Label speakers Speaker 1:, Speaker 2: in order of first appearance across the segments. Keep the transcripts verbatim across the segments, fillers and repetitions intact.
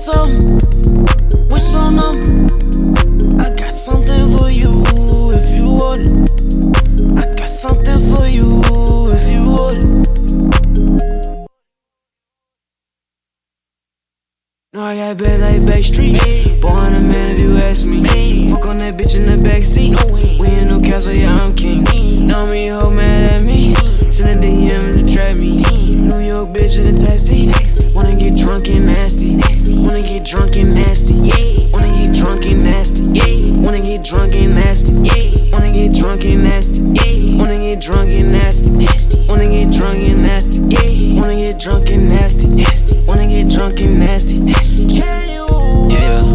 Speaker 1: something, what's your number? I got something for you if you want it. I got something for you if you want it. No, I got bad like Backstreet. Boy, I'm a man if you ask me. Fuck on that bitch in the backseat. We in no castle, yeah, I'm king. Know me, hoe mad at me. Send a D M to trap me. New York bitch in a taxi. Wanna get drunk and nasty. Wanna get drunk and nasty. Wanna get drunk and nasty. Wanna get drunk and nasty. Wanna get drunk and nasty. Wanna get drunk and nasty. Wanna get drunk and nasty. Wanna get drunk and nasty. Wanna get drunk and nasty. Yeah. Yeah.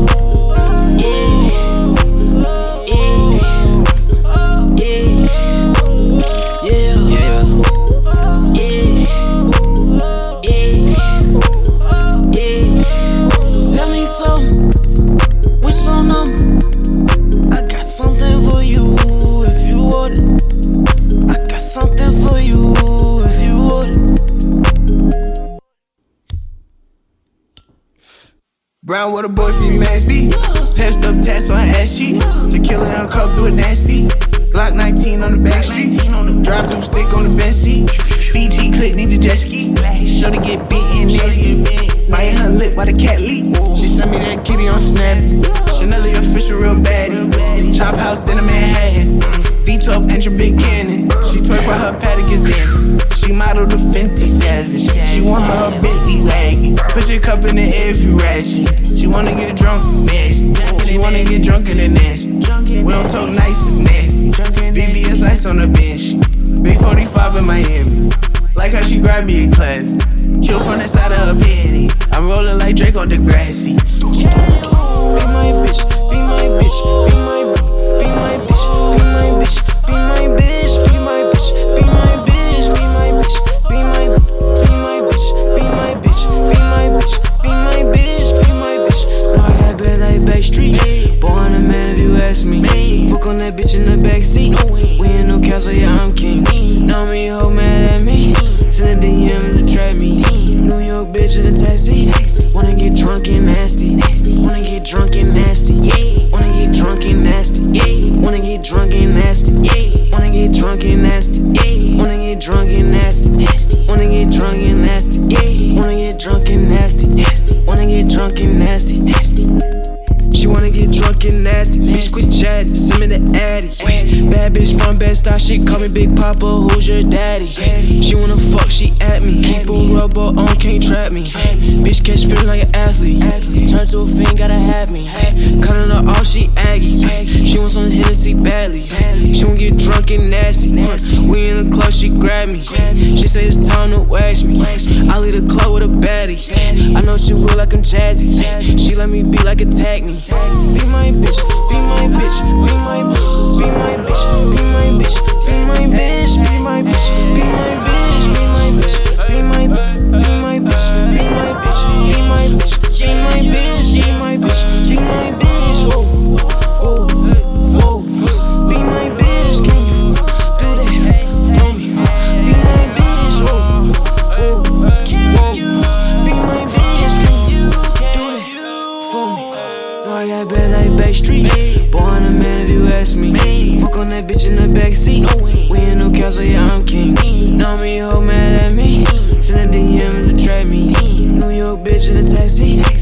Speaker 2: Brown with a boy, she must be. Passed up tats on her ass cheek. Tequila in her cup, do it nasty. Glock nineteen on the back street. Drive through stick on the bench seat. Fiji click, need the jet ski. Shorty get beaten nasty. Biting her lip while the cat leak. She sent me that kitty on Snap. Chanel the official real baddie. Chop house, then a Manhattan. V twelve engine, big cannon. She twerk while her paddock is dancing. She modeled the Fenty Savage. She want her Bentley wagon. Push your cup in the air if you ratchet. She wanna get drunk, nasty. She wanna get drunk and nasty. We don't talk nice, it's nasty. V V S ice on the bench. Big forty-five in Miami. Like how she grabbed me in class. Kill from the side of her panty. I'm rolling like Drake on Degrassi.
Speaker 1: Be my bitch, be my bitch, be my bitch, be my bitch, be my bitch, be my bitch, be my bitch, be my bitch, be my bitch, be my be my bitch, be my bitch, be my bitch, be my bitch, be my bitch. No, I got bad like Backstreet. Boy, I'm a man if you ask me. Fuck on that bitch in the backseat. We in no castle, yeah, I'm king. Know me, hoe mad at me. Send a D M to trap me. New York bitch in a taxi. Wanna get drunk and nasty. Wanna get drunk and nasty. Wanna get drunk and nasty. Wanna get drunk and nasty. Wanna get drunk and nasty. Wanna get drunk and nasty. Wanna get drunk and nasty. Wanna get drunk and nasty. Wanna get drunk and nasty. She wanna get drunk and nasty. Bitch, quit chatting, send me the addy. Bad bitch from Bed-Stuy, she call me Big Papa, who's your daddy? She wanna fuck, she at me. Keep a rubber on, can't trap me. Bitch catch feeling like an athlete. Turn to a fiend, gotta have me. Cutting her off, she aggy. She wants some Hennessy badly. She wanna get drunk and nasty. We in the club, she grab me. She say it's time to wax me. I leave the club with a baddie. I know she real like I'm Jazzy. She let me be like attack me. Be my bitch, be my bitch, be my bitch, be my bitch, be my bitch, be my bitch, be my bitch, be my bitch, be my bitch, be my bitch, be my bitch, be my bitch, be my bitch, be my bitch, be my bitch, be my bitch, whoa, whoa, whoa, be my bitch, can you do that for me? Be my bitch, whoa, whoa, can you be my bitch, can you do that for me? No, I got bad like Backstreet. Boy, I'm a man if you ask me. Fuck on that bitch in the backseat. We in no castle, yeah, I'm king. Know me, hoe mad at me. Send a D M to trap me. New York bitch in a taxi.